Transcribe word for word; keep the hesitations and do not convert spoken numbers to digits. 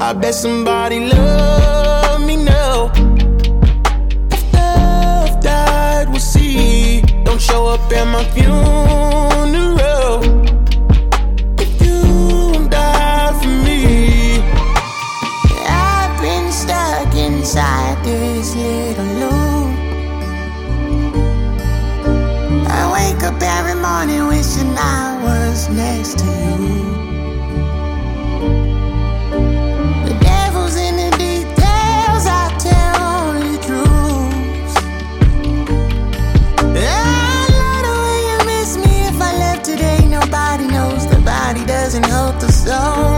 I bet somebody love me now. If love died, we'll see. Don't show up at my funeral. If you won't die for me. I've been stuck inside this little loop. I wake up every morning wishing I was next to you. The devil's in the details, I tell only the truth. I love the way you miss me. If I left today, nobody knows the body doesn't hold the soul.